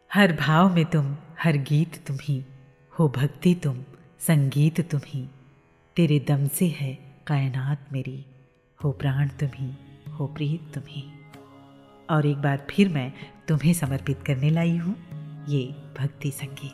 हर भाव में तुम, हर गीत तुम ही हो, भक्ति तुम, संगीत तुम ही। तेरे दम से है कायनात मेरी, हो प्राण तुम ही, हो प्रीत तुम ही। और एक बार फिर मैं तुम्हें समर्पित करने लाई हूँ ये भक्ति संगीत।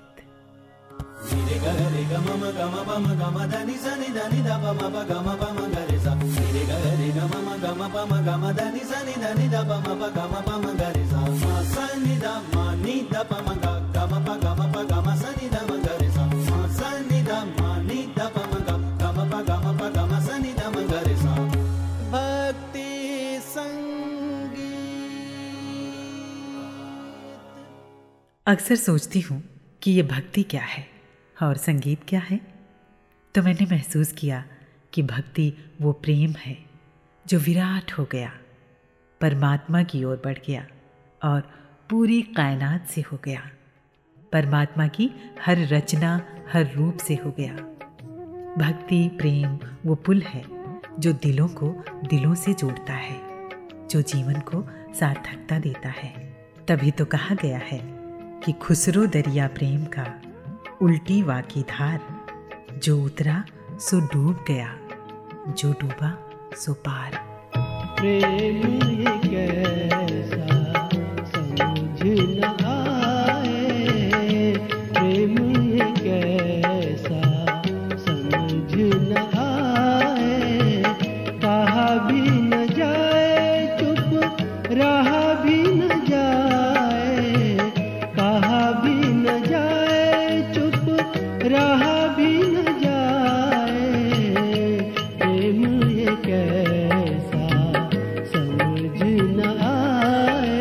अक्सर सोचती हूँ कि ये भक्ति क्या है और संगीत क्या है, तो मैंने महसूस किया कि भक्ति वो प्रेम है जो विराट हो गया, परमात्मा की ओर बढ़ गया और पूरी कायनात से हो गया, परमात्मा की हर रचना, हर रूप से हो गया। भक्ति प्रेम वो पुल है जो दिलों को दिलों से जोड़ता है, जो जीवन को सार्थकता देता है। तभी तो कहा गया है कि खुसरो दरिया प्रेम का, उल्टी वाकी धार, जो उतरा सो डूब गया, जो डूबा सो पार। प्रेम ये कैसा समझ न आए, प्रेम ये कैसा समझ न आए, कहा भी न जाए चुप रहा भी न जाए, कहा भी न जाए चुप रहा भी न जाए, प्रेम ये कैसा समझ न आए।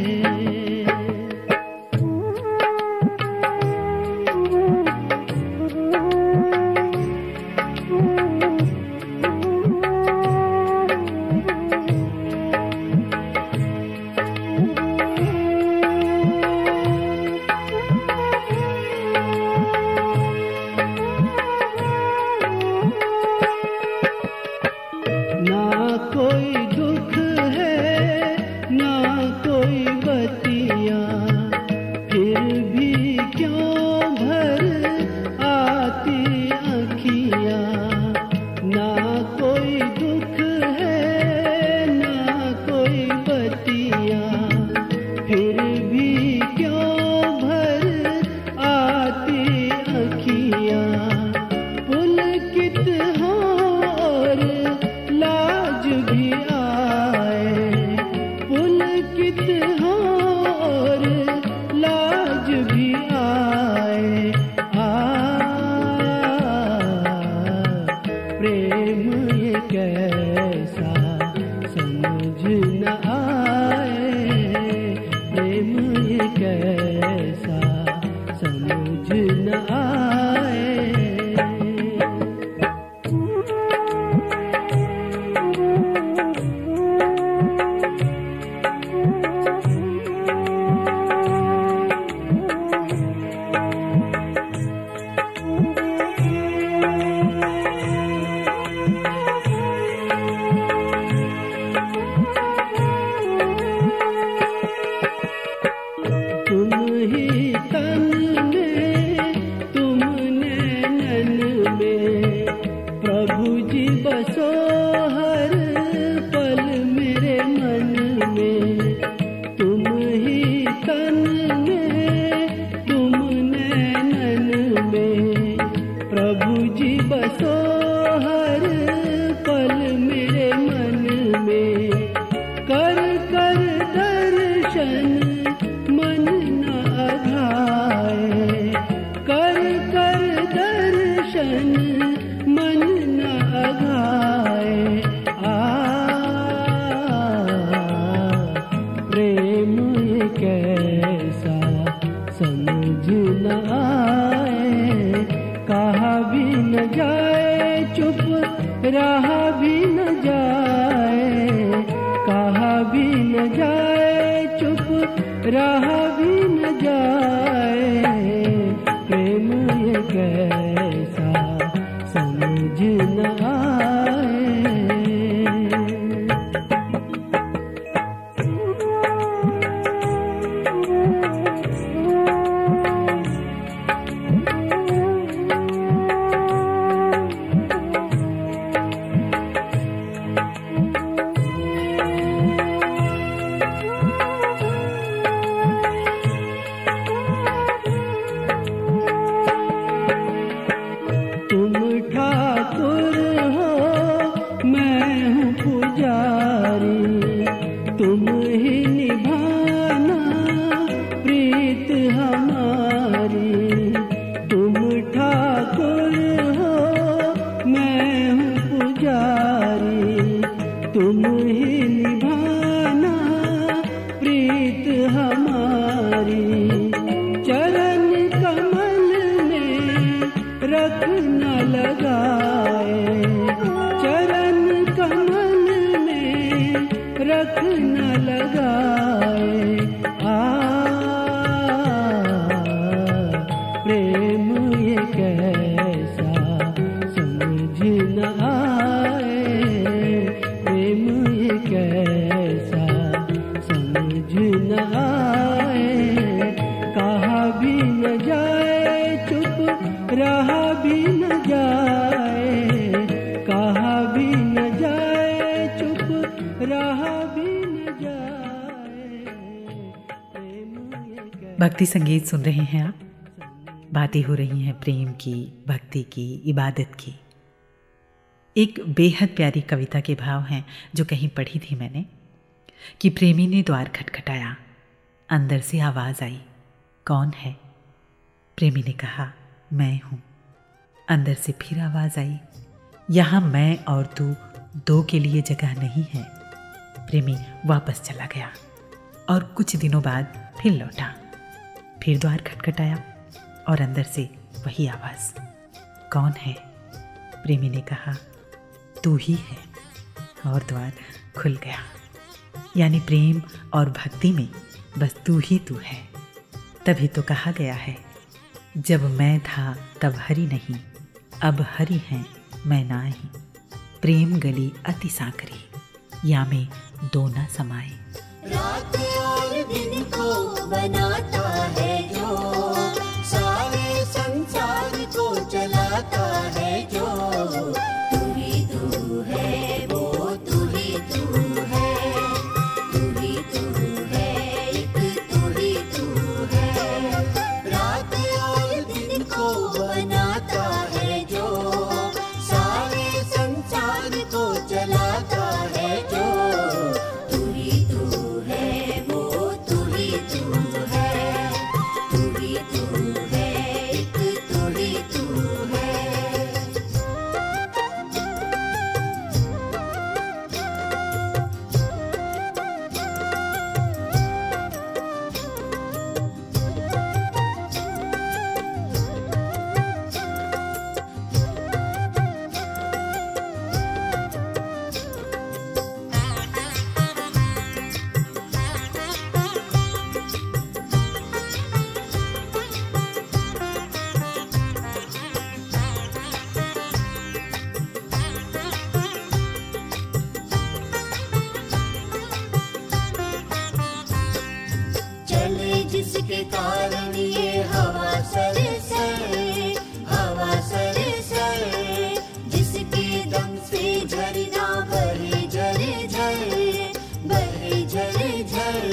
ना कोई दुख है ना कोई बतिया, फिर भी क्यों भर आती अखियाँ। ना कोई दुख है ना कोई बतिया, फिर भी क्यों भर आती अखियाँ। पुलकित हो और लाज भी आए, पुलकित हो और लाज भी आए। प्रेम ये कैसा समझ न आए, प्रेम ये कैसा समझ न आए। तुम ही तन में, तुम नैनन में, प्रभु जी बसो हर पल मेरे मन में। तुम ही तन में, तुम नैनन में, प्रभु जी बसो हर पल मेरे मन में। कर कर दर्शन मन न अघाए, कर कर दर्शन मन न अघाए। प्रेम ये कैसा समझ न आए, कहा भी न जाए चुप रहा भी न जाए, कहा भी न जाए चुप रहा भी न जाए। प्रेम ये कैसा समझ न आए। नारी चरण कमल में रख न लगाए, चरण कमल में रख न लगाए। प्रेम ये कैसा समझ न आए, प्रेम ये कैसा समझ न आए। कहा भी न जाए चुप रहा भी न जाए, कहा भी न जाए चुप रहा भी न जाए। प्रेम ये कैसा। भक्ति संगीत सुन रहे हैं आप। बातें हो रही हैं प्रेम की, भक्ति की, इबादत की। एक बेहद प्यारी कविता के भाव हैं जो कहीं पढ़ी थी मैंने कि प्रेमी ने द्वार खटखटाया, अंदर से आवाज़ आई, कौन है? प्रेमी ने कहा, मैं हूँ। अंदर से फिर आवाज़ आई, यहाँ मैं और तू दो के लिए जगह नहीं है। प्रेमी वापस चला गया और कुछ दिनों बाद फिर लौटा। फिर द्वार खटखटाया और अंदर से वही आवाज़, कौन है? प्रेमी ने कहा, तू ही है, और द्वार खुल गया। यानी प्रेम और भक्ति में बस तू ही तू है। तभी तो कहा गया है, जब मैं था तब हरि नहीं, अब हरि हैं मैं नाही। प्रेम गली अति सांकरी, या में दो न समाए। रात और दिन को बनाता है जो, सारे संसार को चलाता है जो। तू ही तू है, वो तू ही तू है, तू ही तू है, एक तू ही तू है। रात और दिन को बनाता है जो, सारे संसार को चलाता है जो। तू ही तू है, वो तू ही तू है, तू ही तू है, एक तू ही तू है। चले जिसके कारण ये हवा सर, हवा सर, जिसके दम से झरना बहे झर झर, बहे झर झर।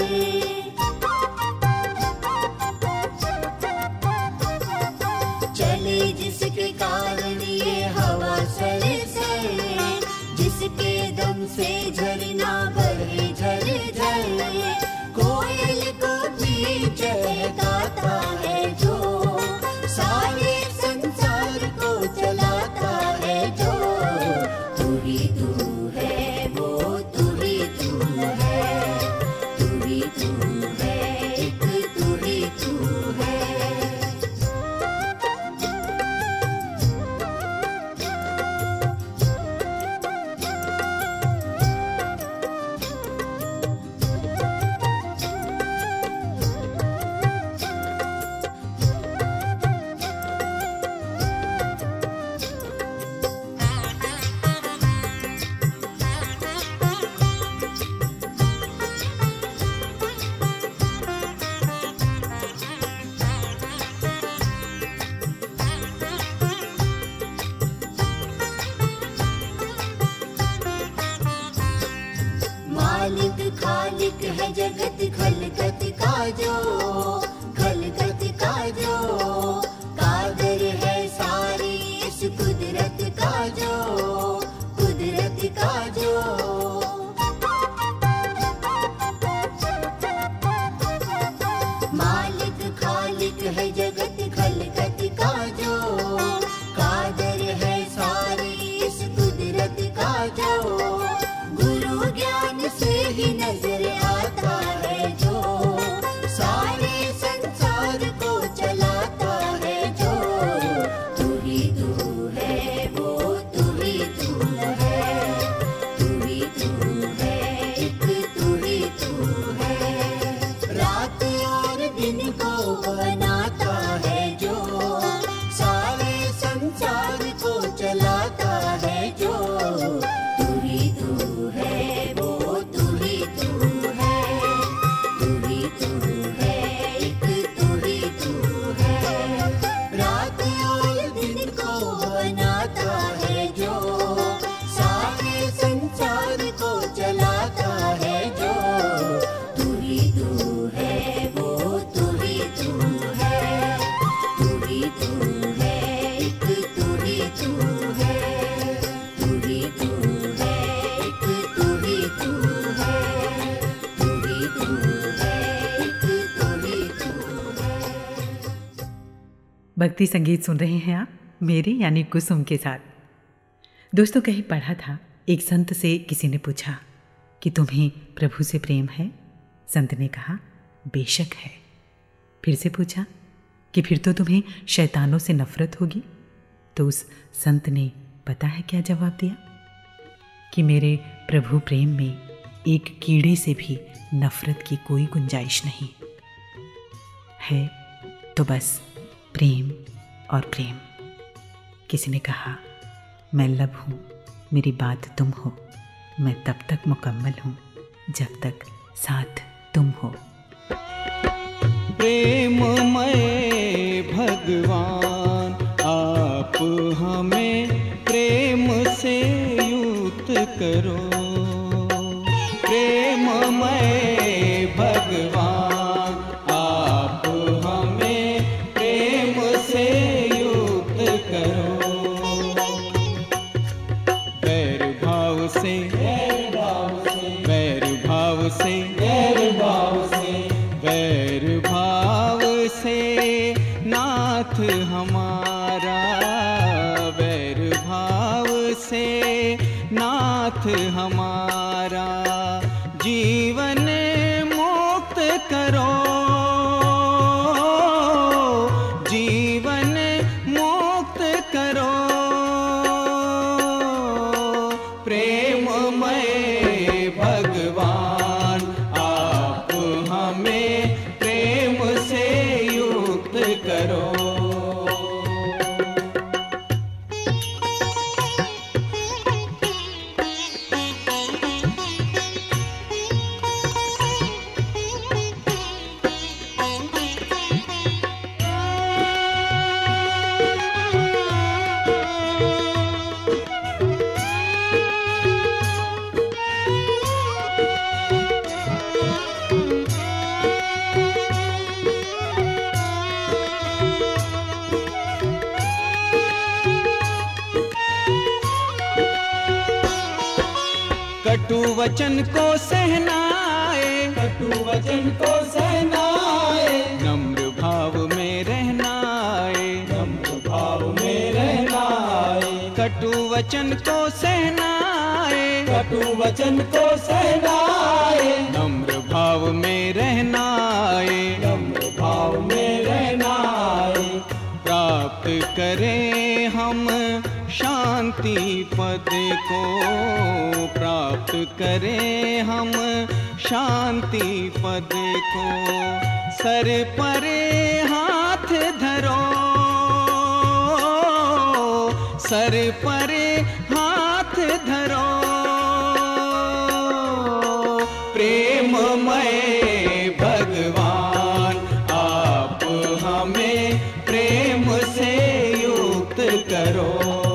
चले जिसके कारण ये हवा सर, जिसके दम से झरना बहे झर झर। कोयल को भी चहकाता है जो, सारे संसार को चलाता है जो। तू ही तू है, वो तू ही तू है, तू ही तू है, एक तू ही तू है। मालिक खालिक है जगत खलकत का जो, खलकत का जो। कादर है सारी इस कुदरत का जो, कुदरत का जो। मालिक खालिक है जगत खलकत का जो, कादर है सारी इस कुदरत का जो। गुरु ज्ञान से ही नजर आता है जो, सारे भक्ति संगीत सुन रहे हैं आप मेरे यानी कुसुम के साथ। दोस्तों, कहीं पढ़ा था, एक संत से किसी ने पूछा कि तुम्हें प्रभु से प्रेम है? संत ने कहा बेशक है। फिर से पूछा कि फिर तो तुम्हें शैतानों से नफरत होगी? तो उस संत ने पता है क्या जवाब दिया कि मेरे प्रभु प्रेम में एक कीड़े से भी नफरत की कोई गुंजाइश नहीं है, तो बस प्रेम और प्रेम। किसी ने कहा मैं लब हूँ, मेरी बात तुम हो, मैं तब तक मुकम्मल हूँ जब तक साथ तुम हो। प्रेममय भगवान आप हमें प्रेम से युक्त करो। प्रेममय भगवान आप हमें प्रेम से युक्त करो। वैर भाव से वैर भाव से वैर भाव से वैर भाव से वैर भाव से नाथ हमारा, वैर भाव से नाथ हमारा जीवन मुक्त करो, जीवन मुक्त करो। प्रेममय भगवान आप हमें प्रेम से युक्त करो। कटु वचन को सहनाए, कटु वचन को सहनाए, नम्र भाव में रहनाए, नम्र भाव में रहनाए। कटु वचन को सहनाए, कटु वचन को सहनाए, नम्र भाव में रहनाए, नम्र भाव में रहनाए। प्राप्त करें हम शांति पद को, प्राप्त करें हम शांति पद को। सर पर हाथ धरो, सर पर हाथ धरो। प्रेममय भगवान आप हमें प्रेम से युक्त करो।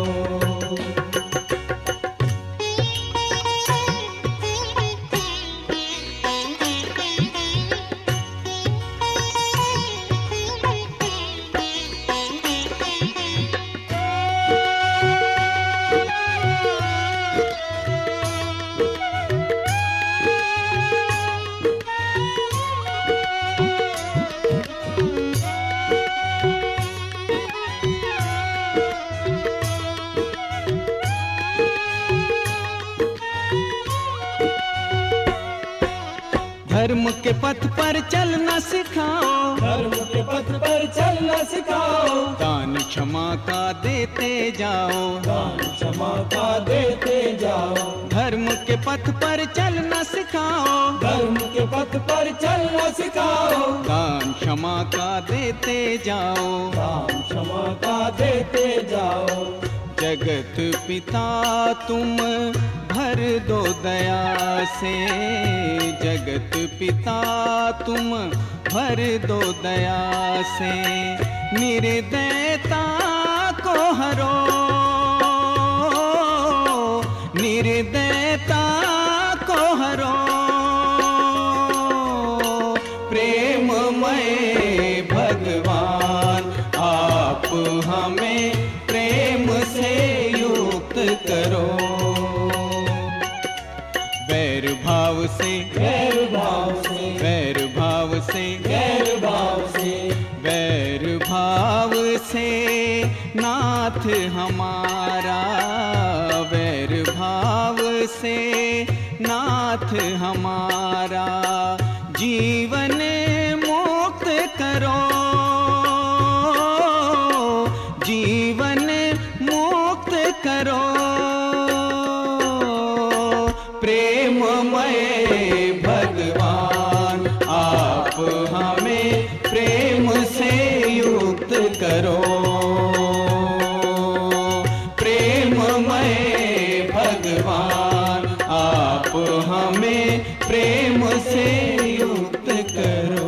धर्म के पथ पर चलना सिखाओ, धर्म के पथ पर चलना सिखाओ। दान क्षमा का देते जाओ, दान क्षमा का देते जाओ। धर्म के पथ पर चलना सिखाओ, धर्म के पथ पर चलना सिखाओ। दान क्षमा का देते जाओ, दान क्षमा का देते जाओ। जगत पिता तुम भर दो दया से, जगत पिता तुम भर दो दया से। निर्दयता को हरो, निर्दयता को हरो। प्रेममय भगवान आप हमें प्रेम से युक्त करो। वैर भाव से वैर भाव से वैर भाव से वैर भाव से वैर भाव से नाथ हमारा, वैर भाव से नाथ हमारा, जीवन मुक्त करो, जीवन मुक्त करो। प्रेममय भगवान आप हमें प्रेम से युक्त करो। प्रेममय भगवान आप हमें प्रेम से युक्त करो।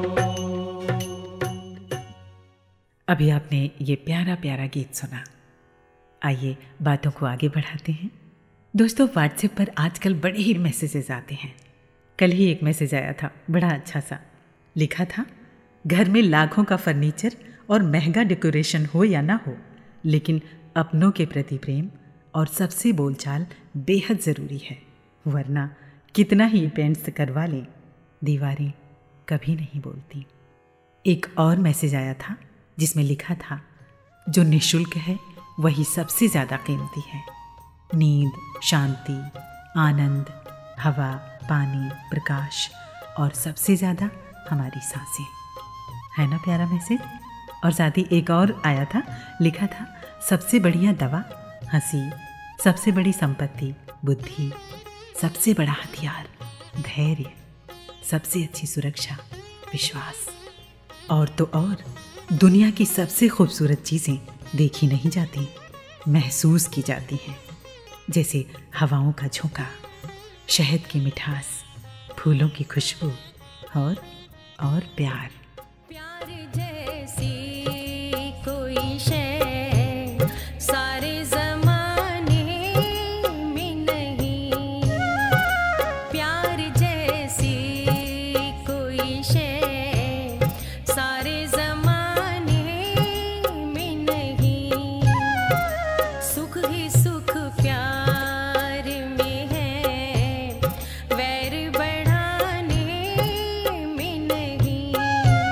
अभी आपने ये प्यारा प्यारा गीत सुना। आइए बातों को आगे बढ़ाते हैं। दोस्तों, व्हाट्सएप पर आजकल बड़े ही मैसेजेस आते हैं। कल ही एक मैसेज आया था, बड़ा अच्छा सा। लिखा था, घर में लाखों का फर्नीचर और महंगा डेकोरेशन हो या ना हो, लेकिन अपनों के प्रति प्रेम और सबसे बोलचाल बेहद ज़रूरी है, वरना कितना ही पेंट्स करवा लें, दीवारें कभी नहीं बोलती। एक और मैसेज आया था जिसमें लिखा था, जो निःशुल्क है वही सबसे ज़्यादा कीमती है। नींद, शांति, आनंद, हवा, पानी, प्रकाश और सबसे ज़्यादा हमारी सांसें। है ना प्यारा मैसेज? और साथ ही एक और आया था, लिखा था, सबसे बढ़िया दवा हंसी, सबसे बड़ी संपत्ति बुद्धि, सबसे बड़ा हथियार धैर्य, सबसे अच्छी सुरक्षा विश्वास। और तो और, दुनिया की सबसे खूबसूरत चीज़ें देखी नहीं जाती, महसूस की जाती हैं, जैसे हवाओं का झोंका, शहद की मिठास, फूलों की खुशबू और प्यार। प्यार जैसी कोई शय सारे ज़माने में नहीं, प्यार जैसी कोई शय सारे ज़माने में नहीं, सुख ही सुख प्यार में है, वैर बढ़ाने में नहीं।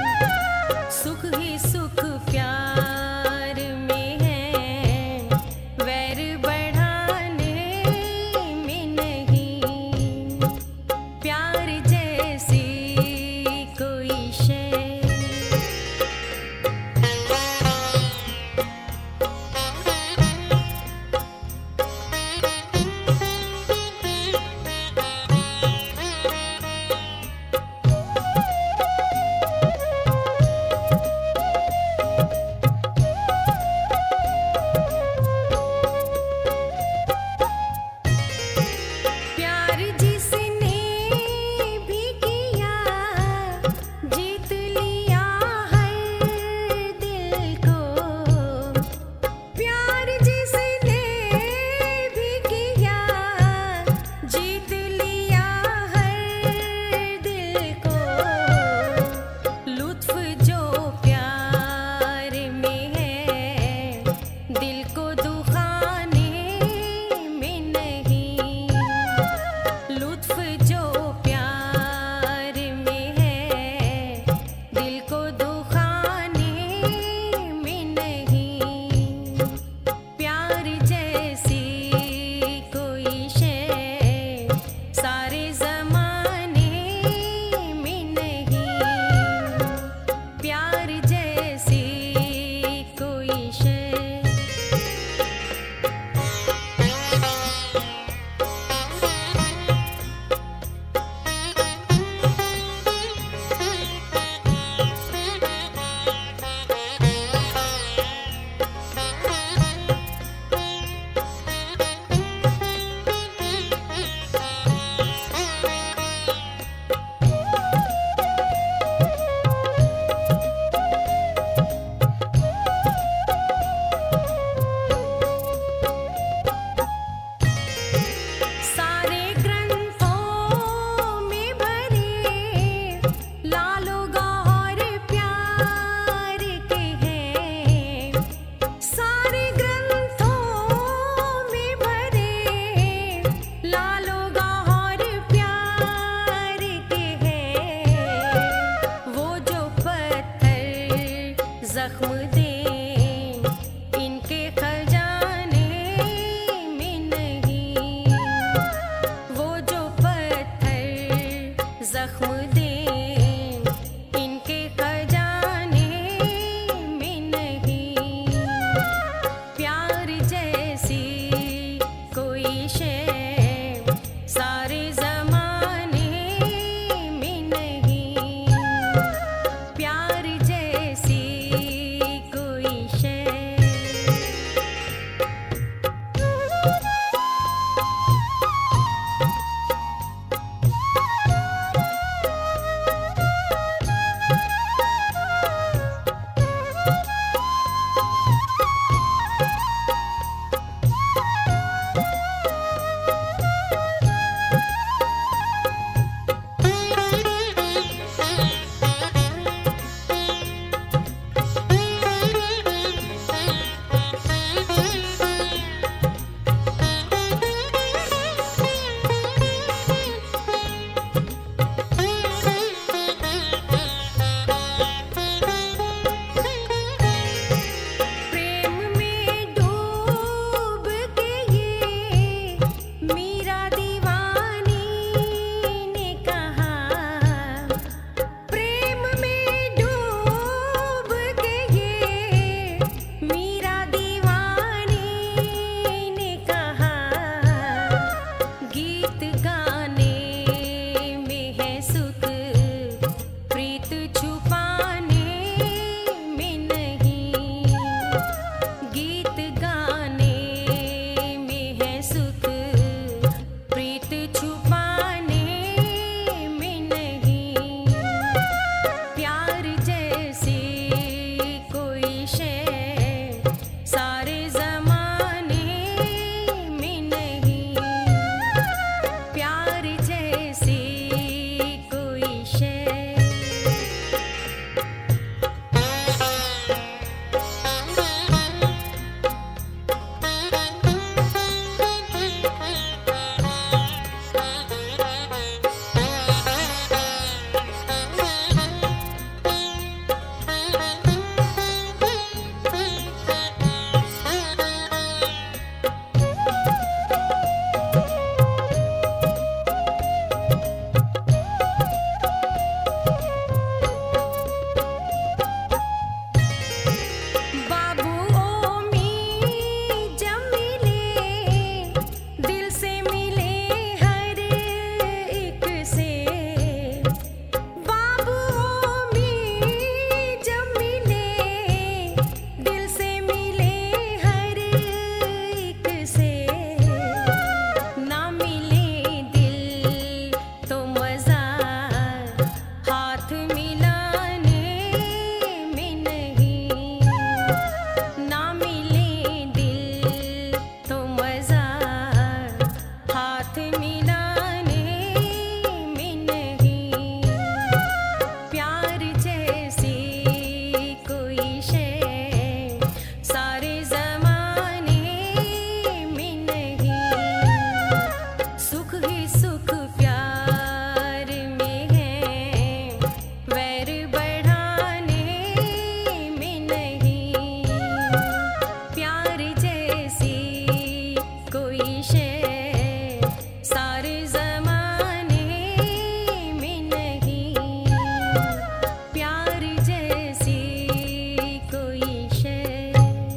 जख्म दें इनके खजाने में नहीं। वो जो पत्थर जख्म दें इनके खजाने में नहीं। प्यार जैसी कोई शय सारे ज़माने में नहीं। प्यार जैसी कोई शय। प्रेम में डूब के ये मीरा दीवानी ने कहा। प्रेम में डूब के ये मीरा दीवानी ने कहा। गीत गाने में है सुख प्रीत छुपाने में नहीं। गीत गाने में है सुख प्रीत छुपाने में नहीं। प्यार जैसी कोई शय सारे ज़माने में नहीं। प्यार जैसी कोई शय। बाबू ओमी जब मिले दिल से मिले हर एक से। बाबू ओमी जब मिले दिल से मिले हर एक से। ना मिले दिल तो मज़ा हाथ मिलाने में नहीं। ना मिले दिल तो मज़ा हाथ मिलाने में नहीं। प्यार जैसी कोई शय सारे ज़माने में नहीं। सुख ही सुख प्यार में है वैर बढ़ाने में नहीं। प्यार जैसी कोई शय सारे ज़माने में नहीं। प्यार जैसी कोई शय।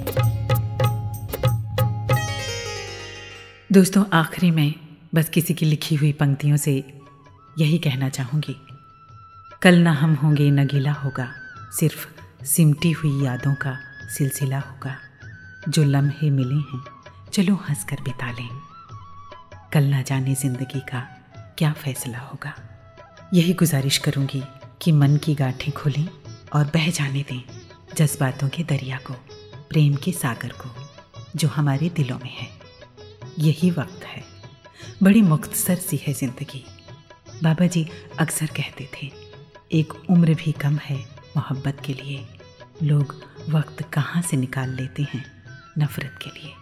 दोस्तों, आखिरी में बस किसी की लिखी हुई पंक्तियों से यही कहना चाहूँगी। कल ना हम होंगे न गिला होगा, सिर्फ सिमटी हुई यादों का सिलसिला होगा। जो लम्हे मिले हैं चलो हंस कर बिता लें। कल ना जाने ज़िंदगी का क्या फ़ैसला होगा। यही गुजारिश करूँगी कि मन की गांठें खोलें और बह जाने दें जज्बातों के दरिया को, प्रेम के सागर को जो हमारे दिलों में है। यही वक्त है, बड़ी मुख्तसर सी है ज़िंदगी। बाबा जी अक्सर कहते थे, एक उम्र भी कम है मोहब्बत के लिए। लोग वक्त कहाँ से निकाल लेते हैं नफ़रत के लिए।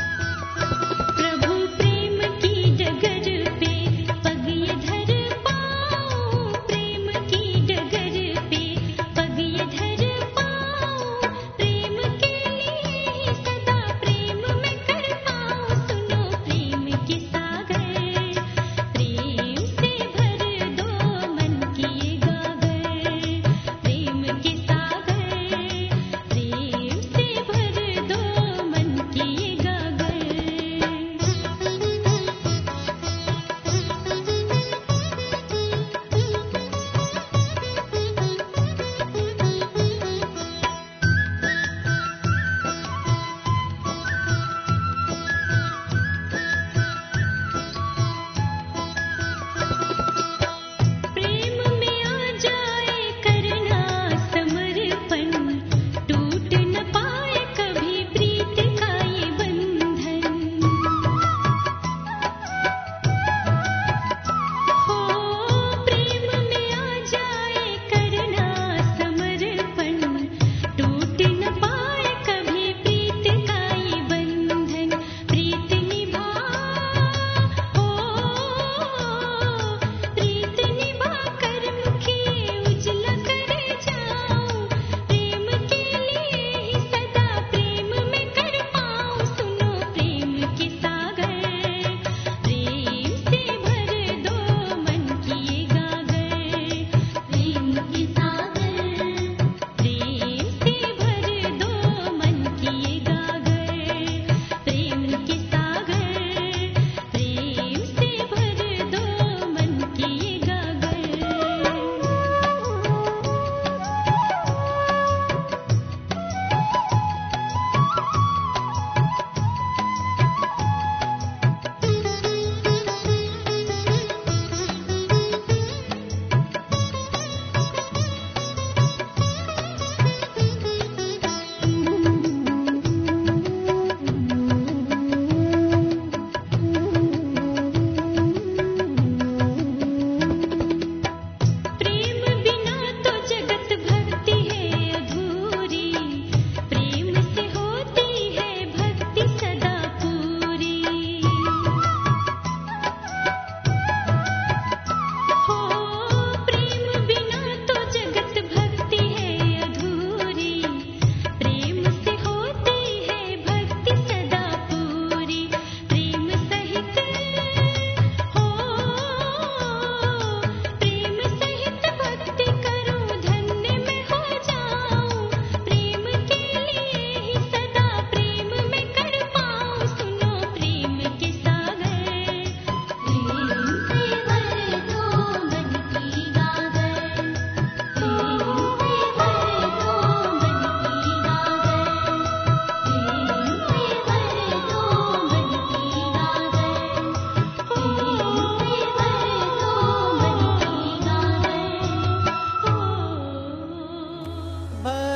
प्रभु प्रेम की डगर पे पग ये धर पा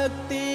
भक्ति